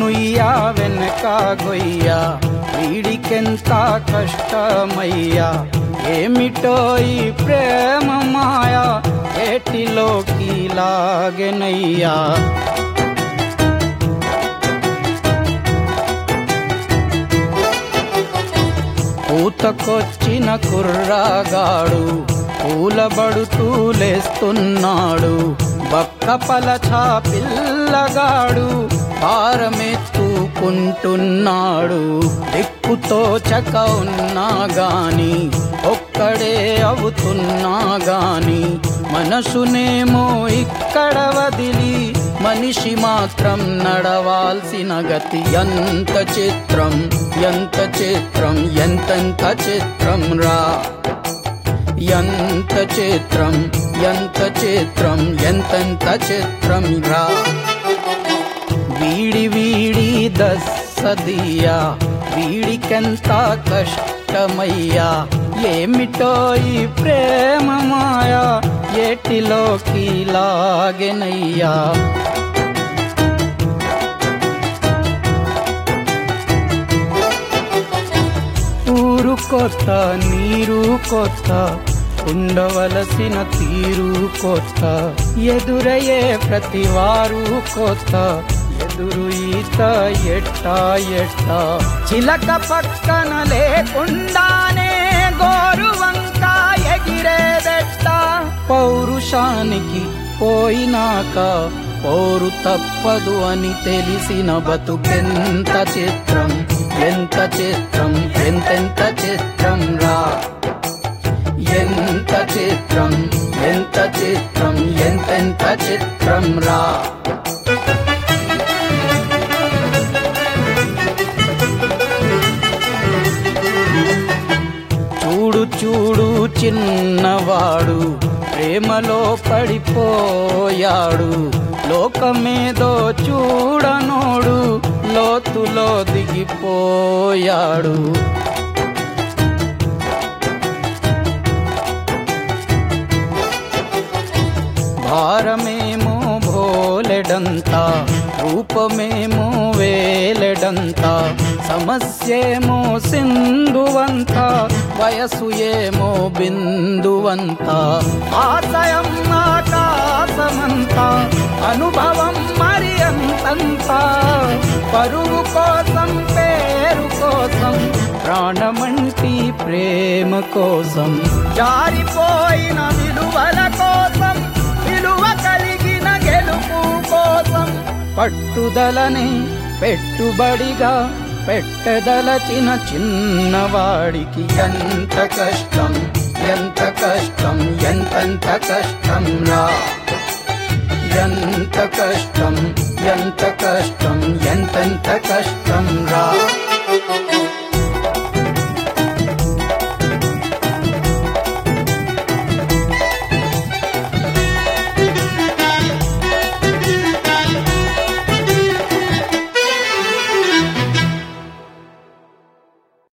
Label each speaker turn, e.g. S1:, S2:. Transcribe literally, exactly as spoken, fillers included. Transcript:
S1: నుయ్యా వెనక గొయ్యా వీడికెంత కష్టమయ్యా ఏమిటో ఈ ప్రేమ మాయా ఏటిలోకి లాగెనయ్యా పూతకొచ్చిన కుర్రాగాడు పూలబడుతూ లేస్తున్నాడు బక్క పలచా పిల్లగాడు భారమెత్తుకుంటున్నాడు దిక్కుతో చక ఉన్నా గాని ఒక్కడే అవుతున్నా గాని మనసునేమో ఇక్కడ వదిలి మనిషి మాత్రం నడవాల్సిన గతి ఎంత చిత్రం ఎంత చిత్రం ఎంతెంత చిత్రం రా ఎంత చిత్రం ఎంత చిత్రం ఎంతెంత చిత్రం రా వీడి వీడి దస్సదియా వీడికెంత కష్టమయ్యా ఏమిటో ఈ ప్రేమ మాయా ఏటిలోకి లాగెనయ్యా ఊరు కొత్త నీరు కొత్త ఉండవలసిన తీరు కొత్త ఎదురయ్యే ప్రతివారు కొత్త ఎదురు ఈత ఎట్టా ఎట్టా చిలక పక్కన లేకుండానే గోరు వంక ఎగిరేదెట్ట పౌరుషానికి పోయినాక పోరు తప్పదు అని తెలిసిన బతుకెంత చిత్రం ఎంత చిత్రం ఎంతెంత చిత్రం రా ఎంత చిత్రం ఎంత చిత్రం ఎంతెంత చిత్రం రా చూడు చూడు చిన్నవాడు ప్రేమలో పడిపోయాడు లోకమేదో చూడనోడు లోతులో దిగిపోయాడు భారమేమో భోలెడంతా రూపమేమో వేలెడంతా సమస్యేమో సింధువంత వయసు ఏమో బిందువంత ఆశయం ఆకాశమంత అనుభవం మరి అంతంత పరువు కోసం పేరు కోసం ప్రాణమంటి ప్రేమ కోసం జారిపోయిన విలువల కోసం విలువ కలిగిన గెలుపు కోసం పట్టుదలని పెట్టుబడిగా పెట్టదలచిన చిన్నవాడికి ఎంత కష్టం ఎంత కష్టం ఎంతెంత కష్టం రా ఎంత కష్టం ఎంత కష్టం ఎంతెంత కష్టం రా